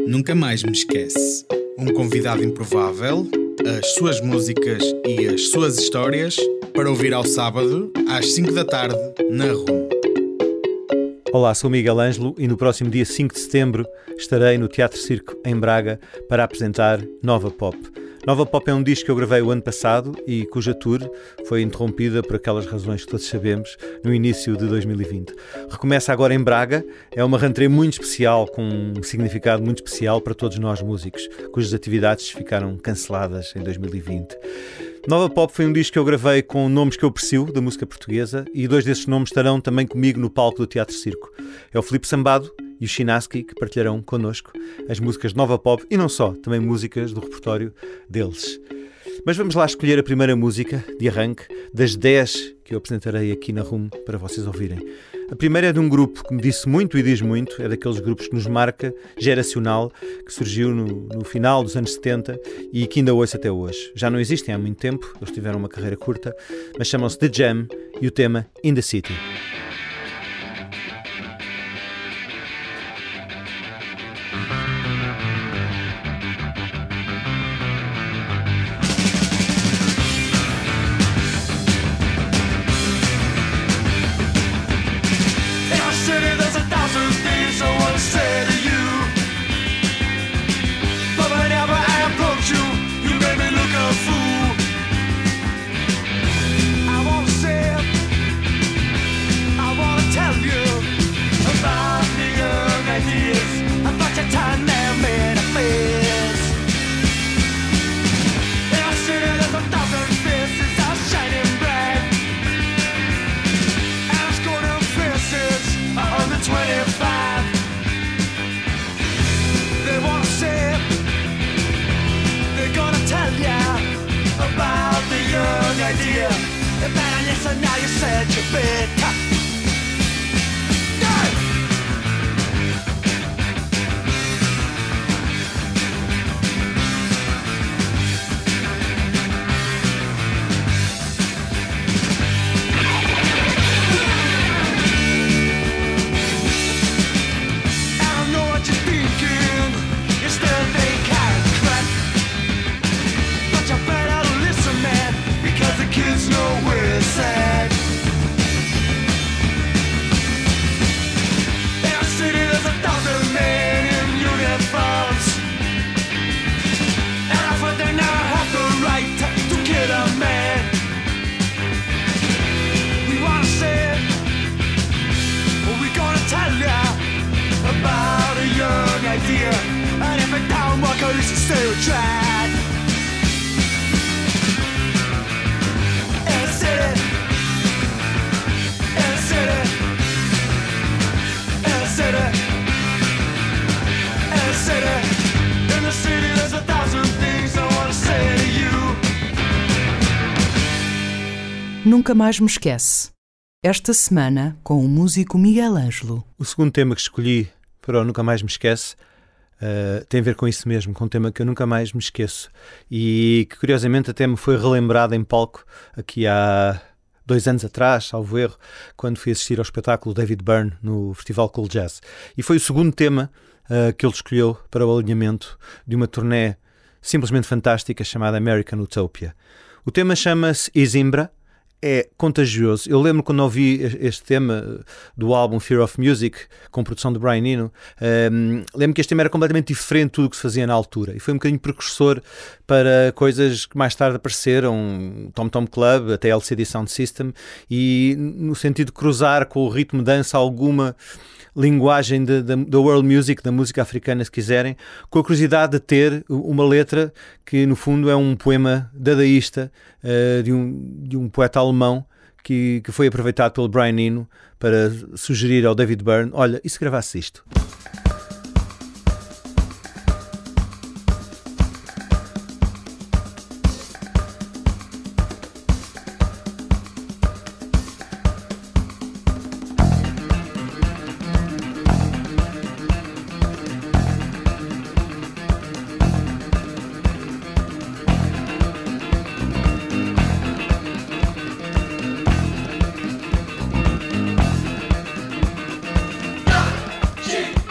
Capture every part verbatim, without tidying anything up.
Nunca Mais Me Esquece. Um convidado improvável, as suas músicas e as suas histórias para ouvir ao sábado, às cinco da tarde, na R U M. Olá, sou Miguel Ângelo e no próximo dia cinco de setembro estarei no Teatro Circo em Braga para apresentar Nova Pop. Nova Pop é um disco que eu gravei o ano passado e cuja tour foi interrompida por aquelas razões que todos sabemos no início de dois mil e vinte. Recomeça agora em Braga, é uma rentrée muito especial, com um significado muito especial para todos nós músicos, cujas atividades ficaram canceladas em dois mil e vinte. Nova Pop foi um disco que eu gravei com nomes que eu aprecio da música portuguesa e dois desses nomes estarão também comigo no palco do Teatro Circo. É o Filipe Sambado e o Chinaski, que partilharão connosco as músicas de Nova Pop e não só, também músicas do repertório deles. Mas vamos lá escolher a primeira música de arranque das dez que eu apresentarei aqui na R U M para vocês ouvirem. A primeira é de um grupo que me disse muito e diz muito, é daqueles grupos que nos marca, geracional, que surgiu no, no final dos anos setenta e que ainda ouço até hoje. Já não existem há muito tempo, eles tiveram uma carreira curta, mas chamam-se The Jam e o tema In The City. Nunca Mais Me Esquece. Esta semana com o músico Miguel Ângelo. O segundo tema que escolhi para o Nunca Mais Me Esquece uh, tem a ver com isso mesmo, com um tema que eu nunca mais me esqueço e que curiosamente até me foi relembrado em palco aqui há dois anos atrás, salvo erro, quando fui assistir ao espetáculo David Byrne no Festival Cool Jazz. E foi o segundo tema uh, que ele escolheu para o alinhamento de uma turnê simplesmente fantástica chamada American Utopia. O tema chama-se Isimbra. É contagioso. Eu lembro quando ouvi este tema do álbum Fear of Music, com produção de Brian Eno, um, lembro que este tema era completamente diferente de tudo o que se fazia na altura e foi um bocadinho precursor para coisas que mais tarde apareceram, Tom Tom Club, até L C D Sound System, e no sentido de cruzar com o ritmo de dança alguma linguagem da world music, da música africana, se quiserem, com a curiosidade de ter uma letra que, no fundo, é um poema dadaísta uh, de, um, de um poeta alemão que, que foi aproveitado pelo Brian Eno para sugerir ao David Byrne: olha, e se gravasse isto? G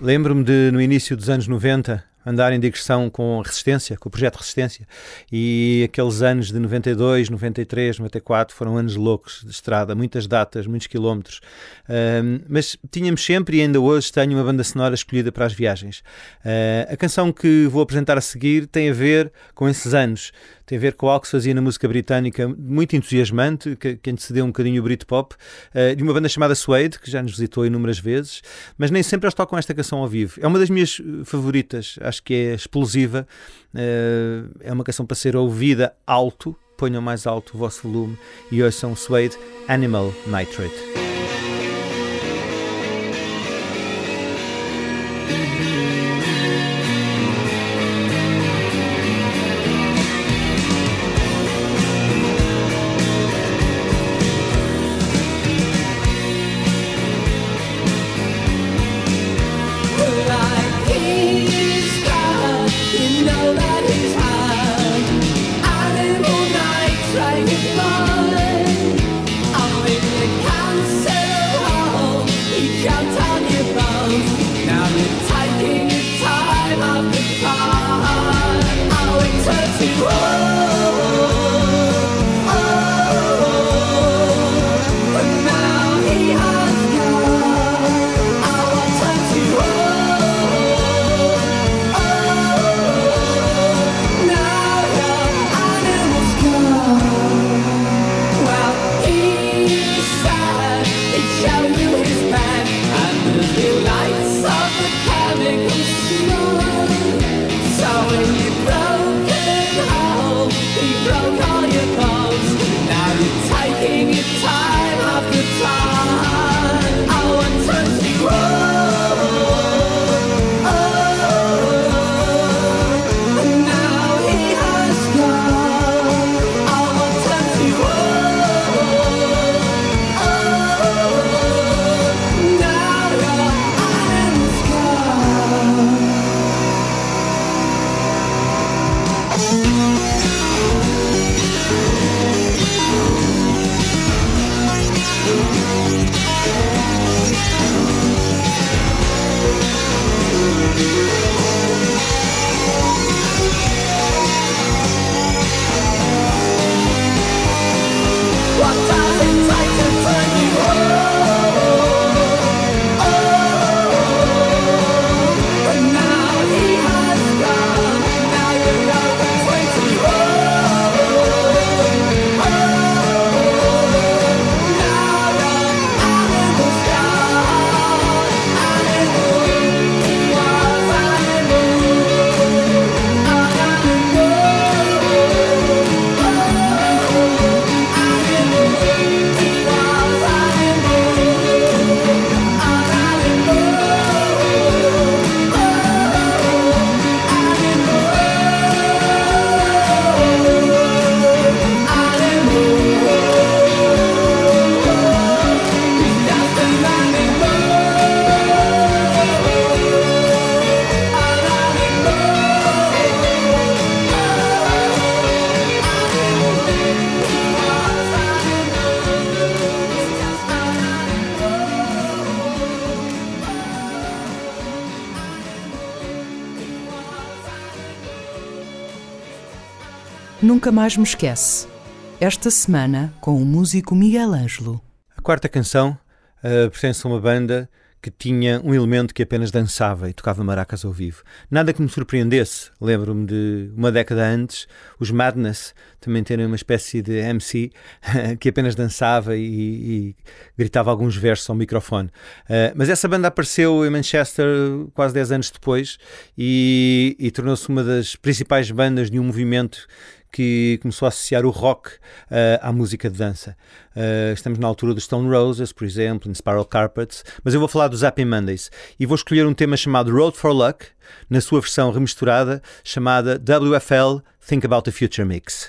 Lembro-me de, no início dos anos noventa, andar em digressão com a Resistência, com o projeto Resistência, e aqueles anos de noventa e dois, noventa e três, noventa e quatro foram anos loucos de estrada, muitas datas, muitos quilómetros, uh, mas tínhamos sempre, e ainda hoje tenho, uma banda sonora escolhida para as viagens. Uh, a canção que vou apresentar a seguir tem a ver com esses anos, tem a ver com algo que se fazia na música britânica muito entusiasmante, que, que antecedeu um bocadinho o Britpop, uh, de uma banda chamada Suede, que já nos visitou inúmeras vezes, mas nem sempre eles tocam esta canção ao vivo. É uma das minhas favoritas, acho que é explosiva, uh, é uma canção para ser ouvida alto, ponham mais alto o vosso volume e ouçam Suede, Animal Nitrate. Nunca Mais Me Esquece. Esta semana com o músico Miguel Ângelo. A quarta canção uh, pertence a uma banda que tinha um elemento que apenas dançava e tocava maracas ao vivo. Nada que me surpreendesse. Lembro-me de uma década antes, os Madness também terem uma espécie de M C que apenas dançava e, e gritava alguns versos ao microfone. Uh, mas essa banda apareceu em Manchester quase dez anos depois e, e tornou-se uma das principais bandas de um movimento que começou a associar o rock uh, à música de dança. Uh, estamos na altura dos Stone Roses, por exemplo, em Spiral Carpets, mas eu vou falar dos Happy Mondays e vou escolher um tema chamado Road for Luck, na sua versão remisturada, chamada W F L Think About the Future Mix.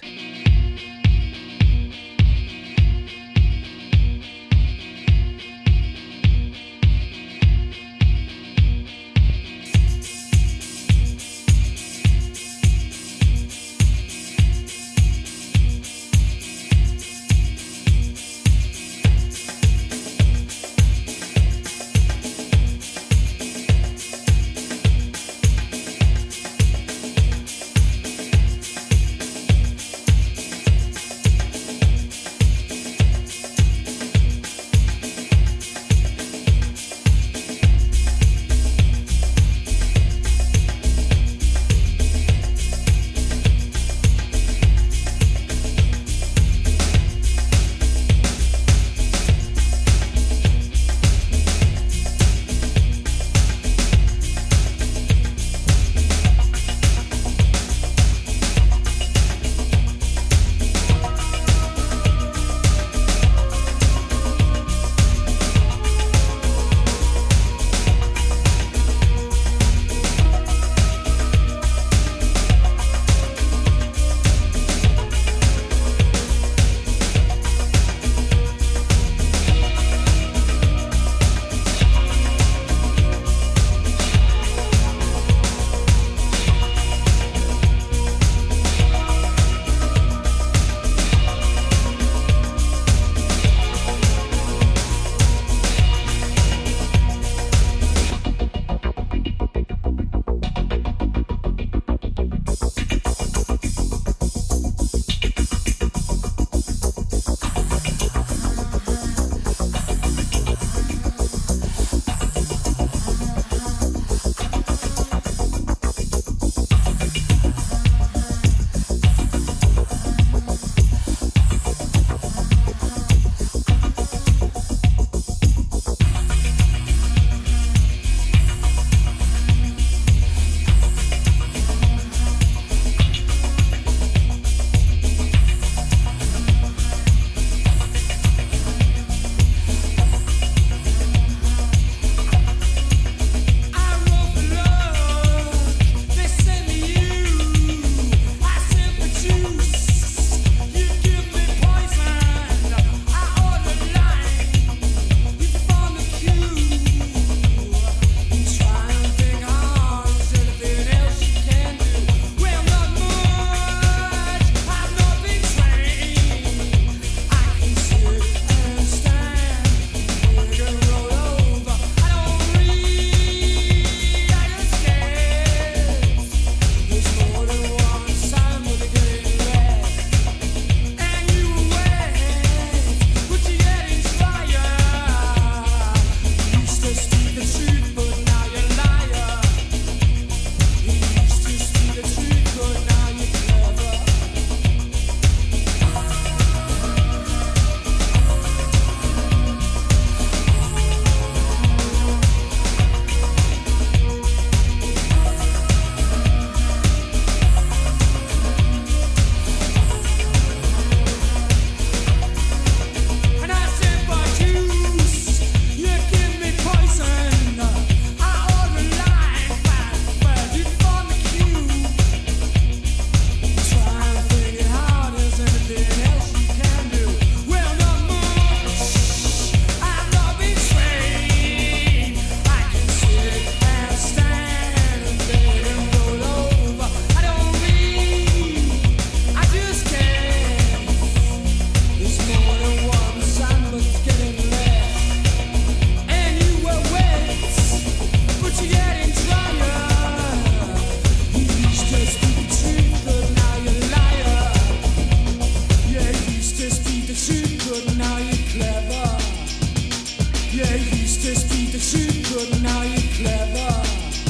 that you could, now you're clever. Yeah, you used to speak that you could, now you're clever.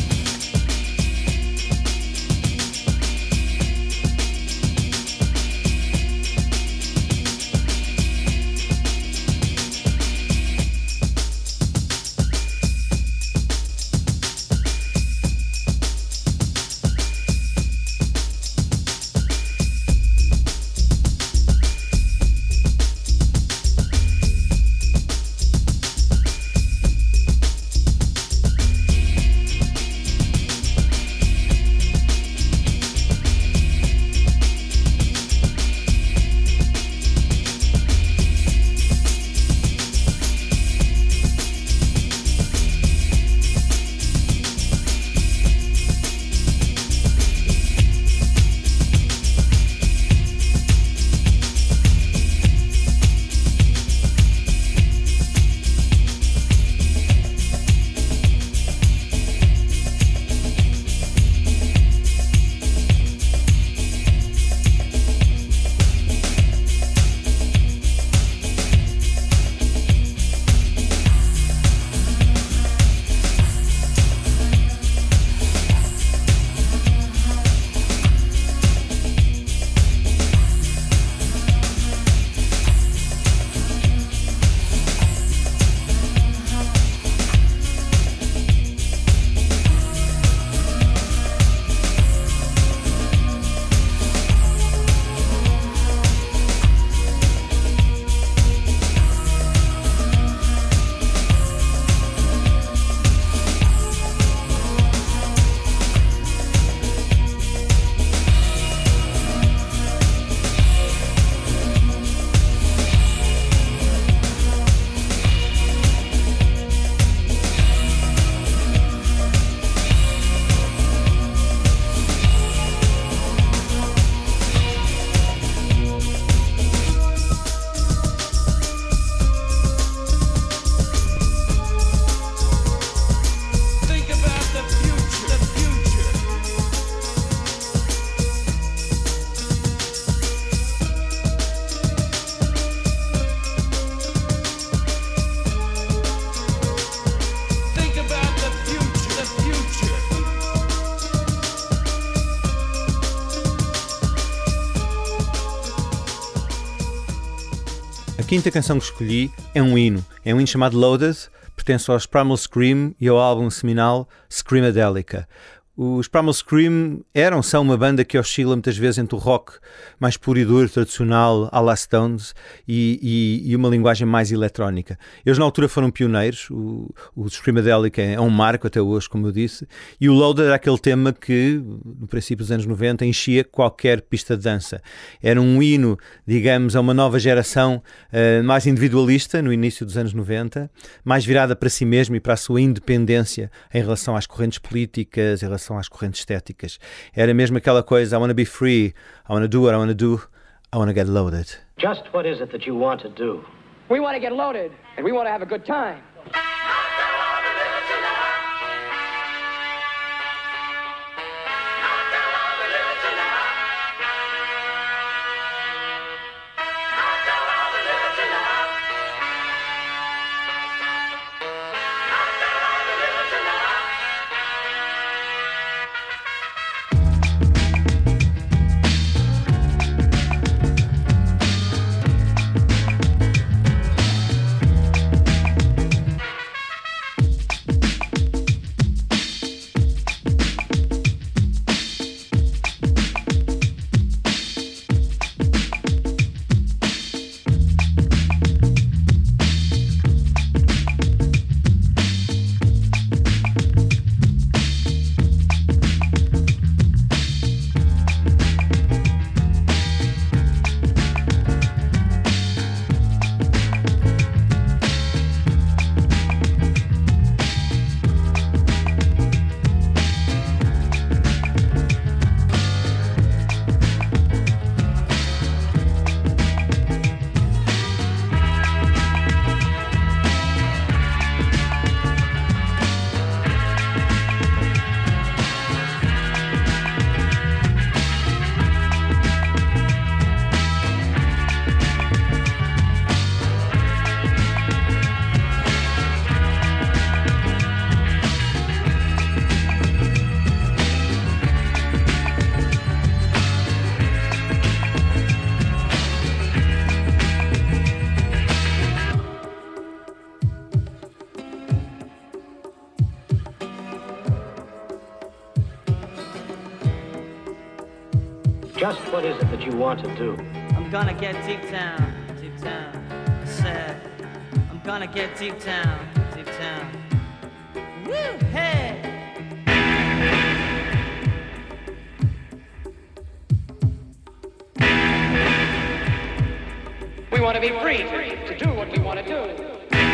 A quinta canção que escolhi é um hino. É um hino chamado Loaded, pertence aos Primal Scream e ao álbum seminal Screamadelica. Os Primal Scream eram, são uma banda que oscila muitas vezes entre o rock mais puro e duro, tradicional, à la Stones, e, e, e uma linguagem mais eletrónica. Eles na altura foram pioneiros, o, o Screamadelica é um marco até hoje, como eu disse, e o Loaded era aquele tema que, no princípio dos anos noventa, enchia qualquer pista de dança. Era um hino, digamos, a uma nova geração uh, mais individualista, no início dos anos noventa, mais virada para si mesma e para a sua independência em relação às correntes políticas, em relação às correntes estéticas. Era mesmo aquela coisa, I wanna be free, I wanna do what I wanna do, I wanna get loaded. Just what is it that you want to do? We want to get loaded, and we want to have a good time. Just what is it that you want to do? I'm gonna get deep down, deep down. I said, I'm gonna get deep down, deep down. Woo, hey! We want to be free to do what we want to do.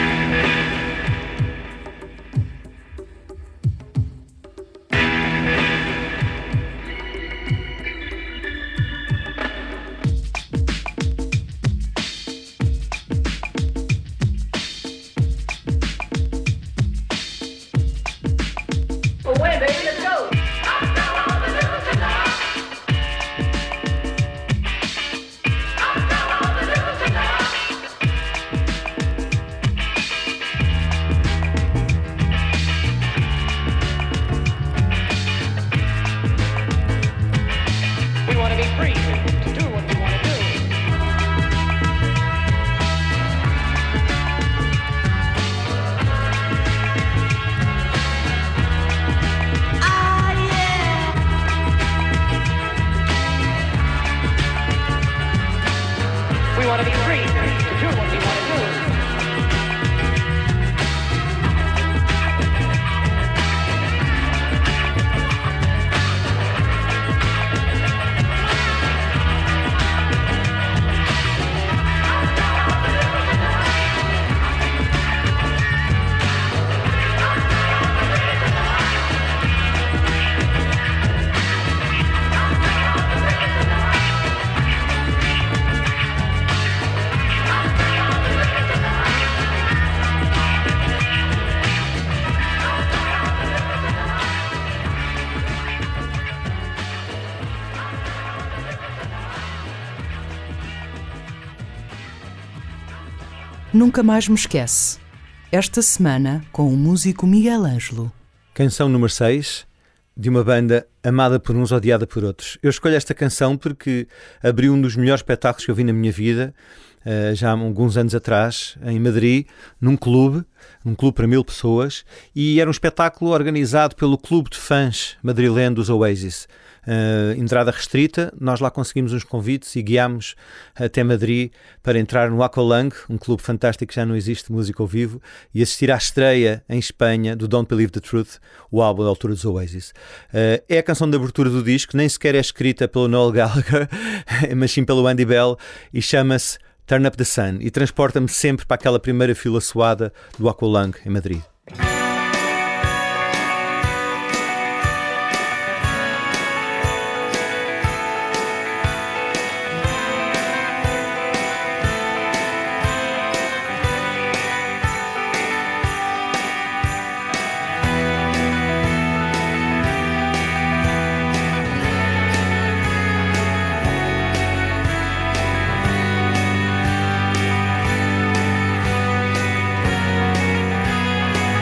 Nunca Mais Me Esquece. Esta semana com o músico Miguel Ângelo. Canção número seis, de uma banda amada por uns, odiada por outros. Eu escolho esta canção porque abriu um dos melhores espetáculos que eu vi na minha vida, já há alguns anos atrás, em Madrid, num clube, um clube para mil pessoas, e era um espetáculo organizado pelo clube de fãs madrileno dos Oasis. Uh, entrada restrita, nós lá conseguimos uns convites e guiámos até Madrid para entrar no Aqualung, um clube fantástico que já não existe de música ao vivo, e assistir à estreia em Espanha do Don't Believe the Truth, o álbum da altura dos Oasis. Uh, é a canção de abertura do disco, nem sequer é escrita pelo Noel Gallagher, mas sim pelo Andy Bell, e chama-se Turn Up the Sun, e transporta-me sempre para aquela primeira fila suada do Aqualung em Madrid. Turn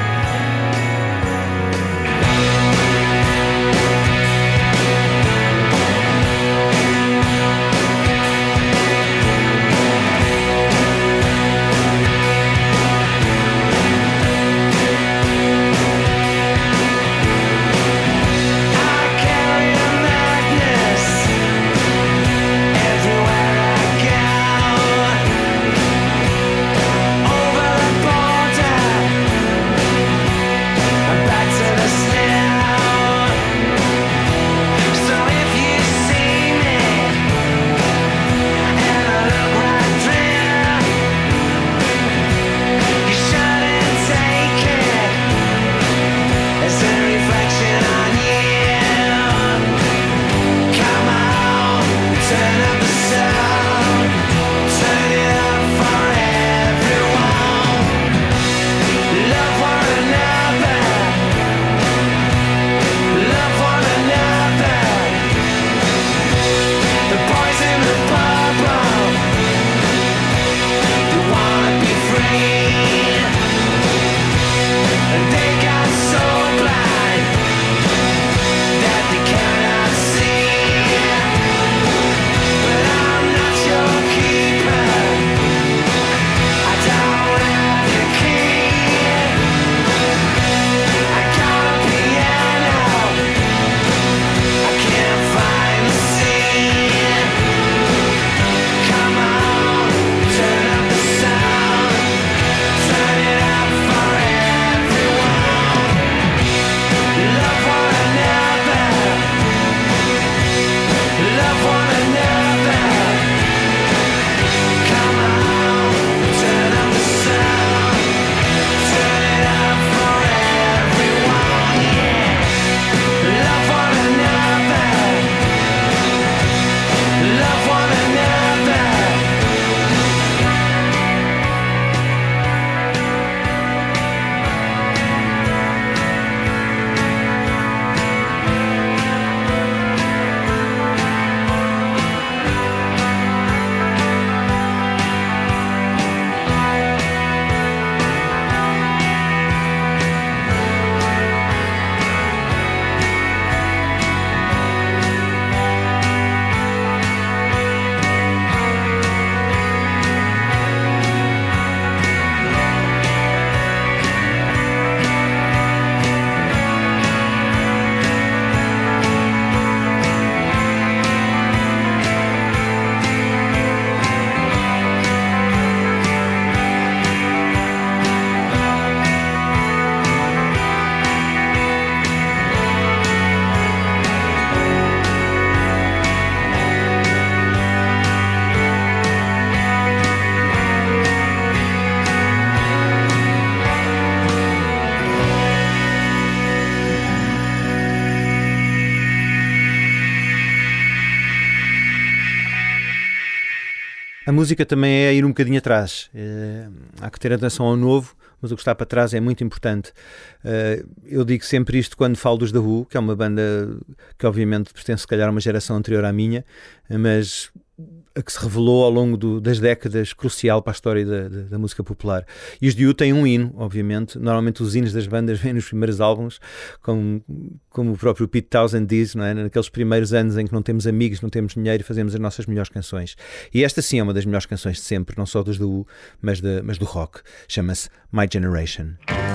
música também é ir um bocadinho atrás. É, há que ter atenção ao novo, mas o que está para trás é muito importante. Uh, eu digo sempre isto quando falo dos The Who, que é uma banda que obviamente pertence se calhar a uma geração anterior à minha, mas a que se revelou ao longo do, das décadas crucial para a história da, da, da música popular. E os The Who têm um hino, obviamente. Normalmente os hinos das bandas vêm nos primeiros álbuns, como, como o próprio Pete Townshend diz, não é? Naqueles primeiros anos em que não temos amigos, não temos dinheiro, fazemos as nossas melhores canções. E esta sim é uma das melhores canções de sempre, não só dos The Who, mas, de, mas do rock. Chama-se My Generation.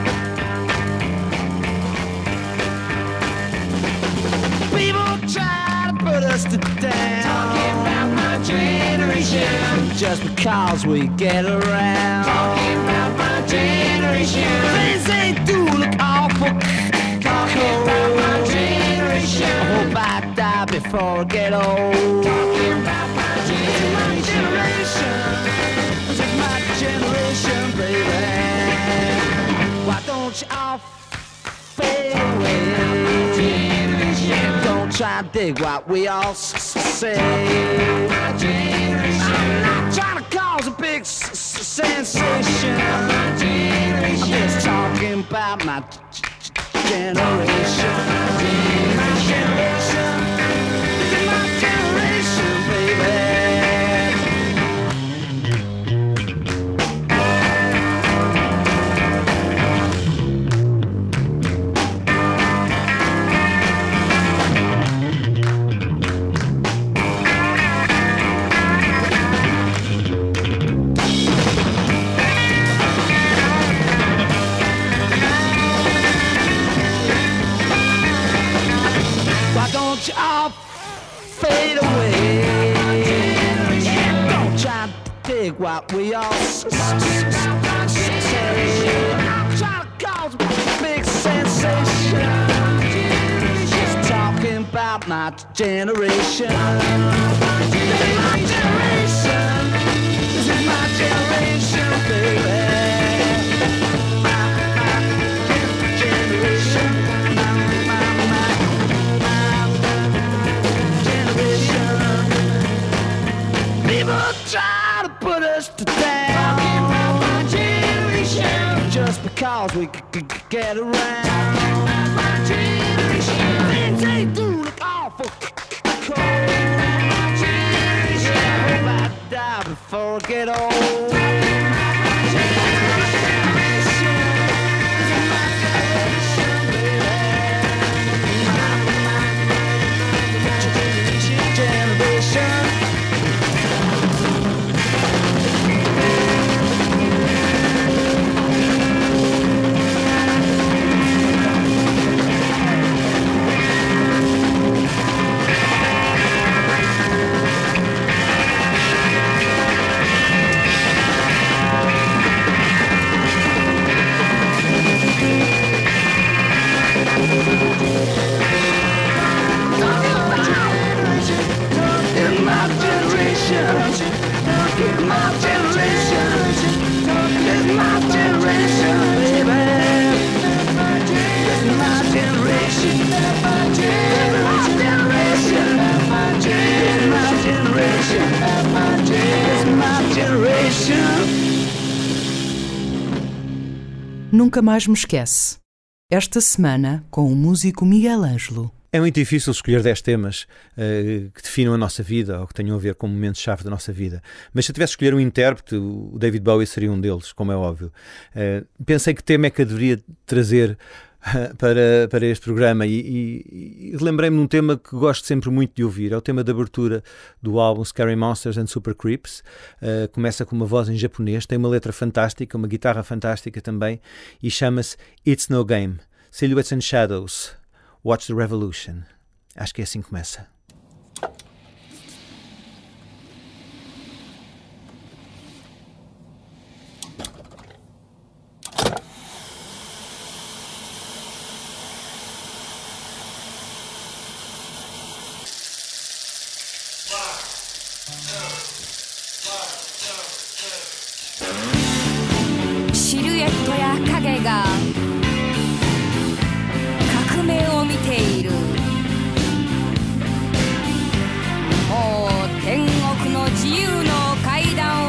People try to put us to down, talking about my generation, just because we get around, talking about my generation, things they do look awful, talking about my generation, I hope I die before I get old, talking about my generation, this is my generation, baby, why don't you all fade away? Don't try to dig what we all say. I'm not trying to cause a big s- s- sensation. I'm just talking about my g- g- generation. My generation. This is my generation, baby. Don't you all fade away? Don't try to dig what we all s- s- s- say. I'm trying to cause a big sensation. Just talking about my generation. This is my generation. This is my generation, baby. My, my generation. My, my, my. People try to put us to down, talking about my generation, just because we c- c- get around, talking about my generation, things they do look awful cold, my generation, I hope I die before I get old, talking about my generation, this is my generation, baby, my, my generation. Nunca mais me esquece. Esta semana com o músico Miguel Ângelo. É muito difícil escolher dez temas uh, que definam a nossa vida ou que tenham a ver com momentos-chave da nossa vida. Mas se eu tivesse de escolher um intérprete, o David Bowie seria um deles, como é óbvio. Uh, pensei que tema é que eu deveria trazer uh, para, para este programa e, e, e lembrei-me de um tema que gosto sempre muito de ouvir. É o tema de abertura do álbum Scary Monsters and Super Creeps. Uh, começa com uma voz em japonês, tem uma letra fantástica, uma guitarra fantástica também e chama-se It's No Game. Silhouettes and Shadows. Watch the Revolution. Acho que é assim que começa. Silhouetteや影が革命を見ている。もう天国の自由の階段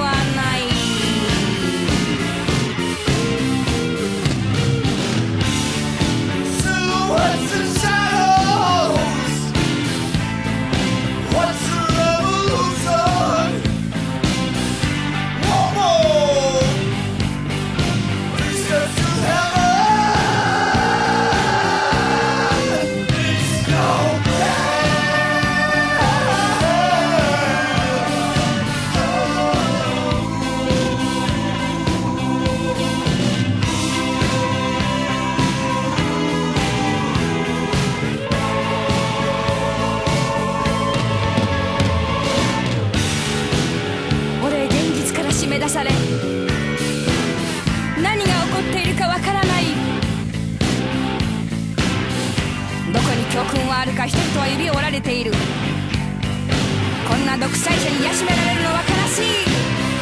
出され何が起こっているかわからない。どこに教訓はあるか人々は指を折られている。こんな独裁者に癒められるのは悲しい。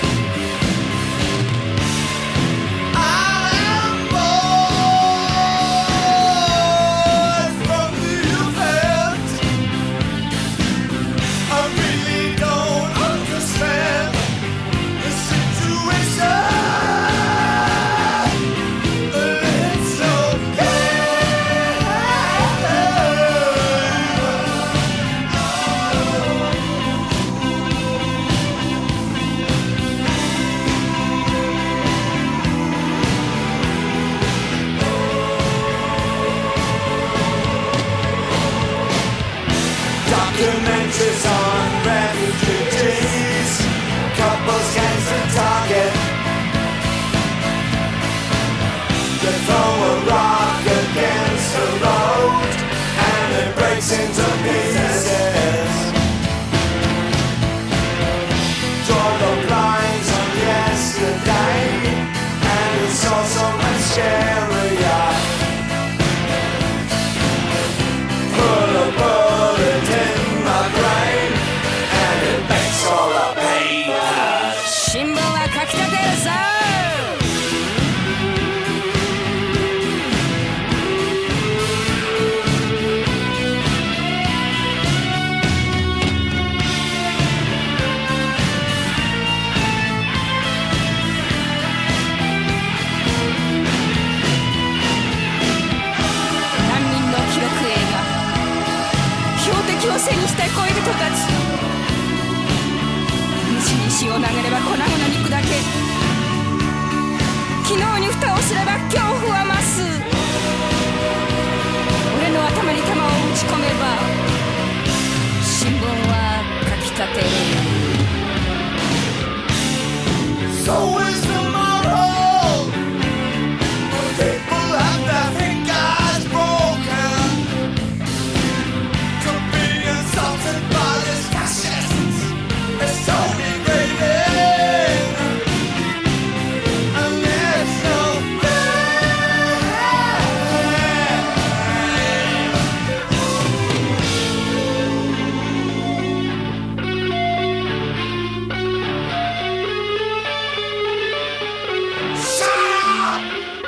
Documentaries on refugees, couples cancer target. They throw a rock against the road and it breaks into pieces. Draw the blinds on yesterday and it's all so much scarier. Put a bullet in my brain and it makes all the paper. 新聞は書き立てるぞ。難民の記録映画。標的を背にした恋人たち。虫に石を投げれば粉々肉だけ。昨日に蓋をすれば恐怖は増す。俺の頭に弾を打ち込めば新聞は書き立てる。 So is tomorrow. People have their fingers broken to be insulted by this fascist. It's so degrading and it's so bad. Shut up!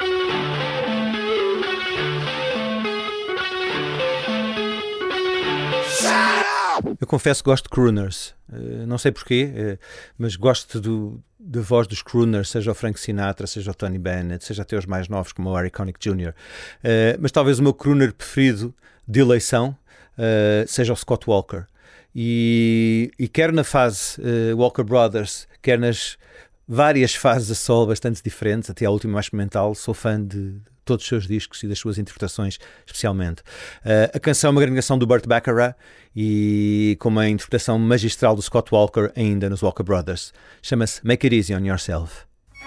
Shut up! Eu confesso que gosto de crooners, uh, não sei porquê, uh, mas gosto do, da voz dos crooners, seja o Frank Sinatra, seja o Tony Bennett, seja até os mais novos como o Harry Connick Júnior Uh, mas talvez o meu crooner preferido de eleição uh, seja o Scott Walker. E, e quer na fase uh, Walker Brothers, quer nas várias fases a solo bastante diferentes, até a última mais experimental, sou fã de todos os seus discos e das suas interpretações especialmente. Uh, a canção é uma grande canção do Burt Bacharach e com uma interpretação magistral do Scott Walker ainda nos Walker Brothers. Chama-se Make It Easy on Yourself.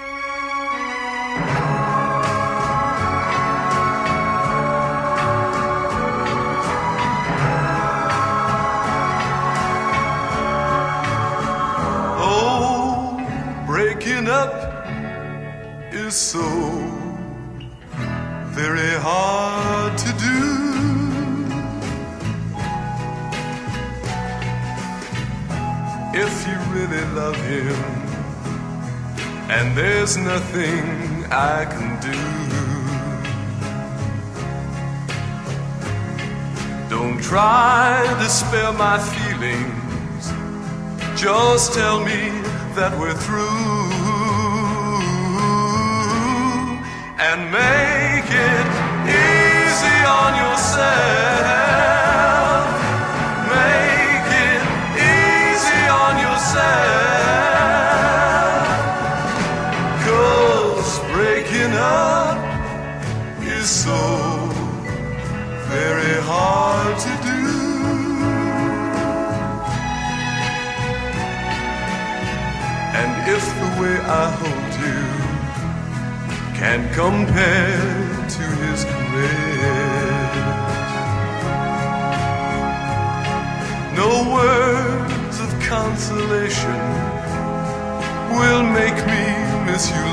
Oh, breaking up is so very hard to do. If you really love him, and there's nothing I can do, don't try to spare my feelings, just tell me that we're through. And make it easy on yourself. Make it easy on yourself. 'Cause breaking up is so very hard to do. And if the way I hold you can compare to his caress, no words of consolation will make me miss you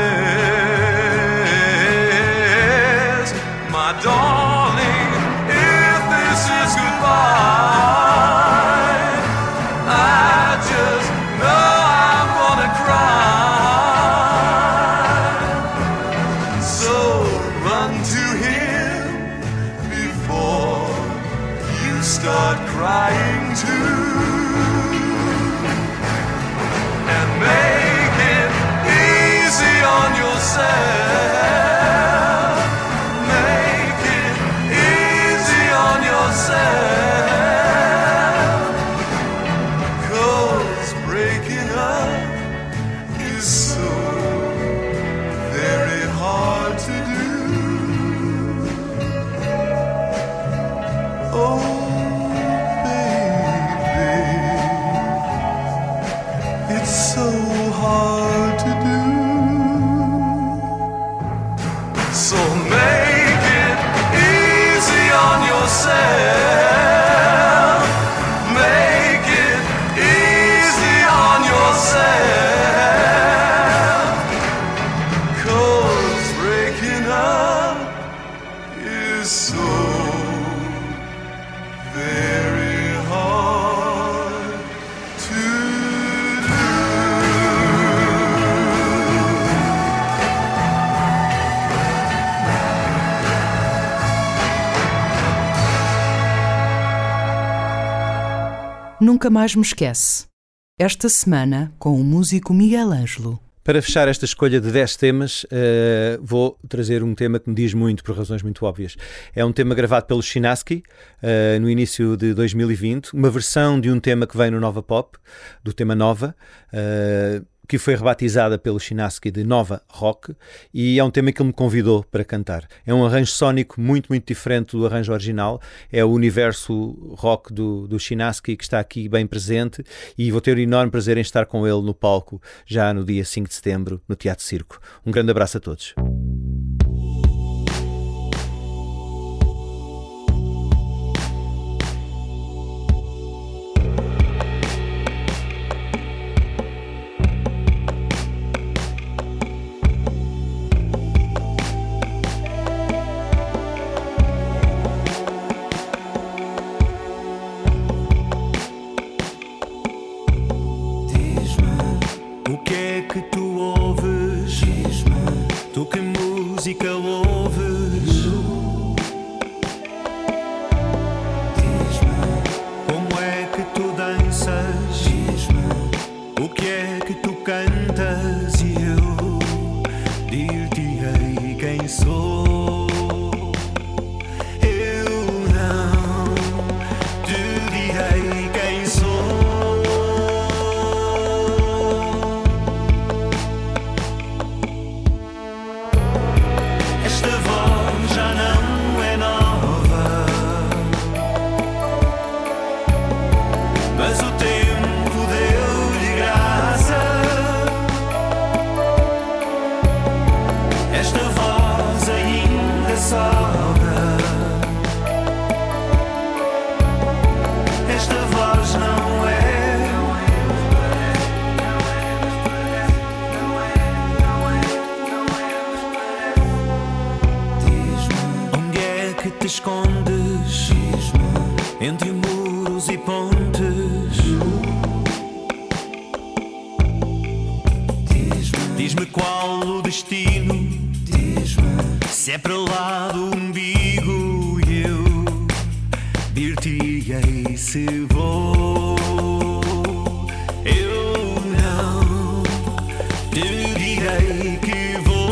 less, my darling. If this is goodbye, I just know I'm gonna cry. So run to him before you start crying too. Make it easy on yourself. Make it easy on yourself. 'Cause breaking up is so very hard to do. Oh, so hard to do. So make it easy on yourself. Make it easy on yourself. 'Cause breaking up is so very hard to Nunca Mais Me Esquece. Esta semana com o músico Miguel Ângelo. Para fechar esta escolha de dez temas, uh, vou trazer um tema que me diz muito, por razões muito óbvias. É um tema gravado pelo Chinaski, uh, no início de dois mil e vinte, uma versão de um tema que vem no Nova Pop, do tema Nova, uh, que foi rebatizada pelo Chinaski de Nova Rock, e é um tema que ele me convidou para cantar. É um arranjo sónico muito, muito diferente do arranjo original, é o universo rock do, do Chinaski que está aqui bem presente, e vou ter o enorme prazer em estar com ele no palco, já no dia cinco de setembro, no Teatro Circo. Um grande abraço a todos. Música ouves? Diz-me como é que tu danças? Diz-me o que é que tu cantas e eu dir-te-ei quem sou. Eu não te direi quem sou. Escondes entre muros e pontes. Diz-me, diz-me qual o destino. Diz-me se é para lá do umbigo e eu dir-te-ei se vou. Eu não te direi que vou.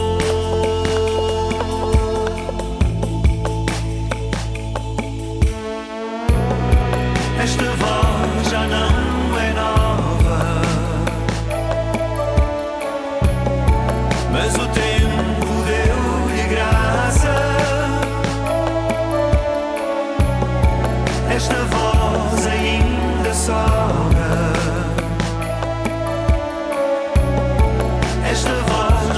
Esta voz já não é nova, mas o tempo deu-lhe graça. Esta voz ainda sobra. Esta voz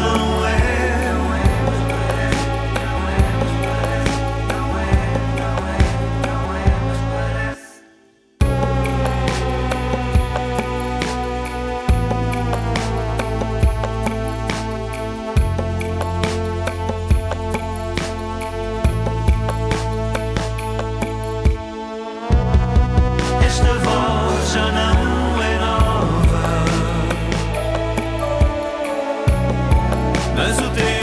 mas o tempo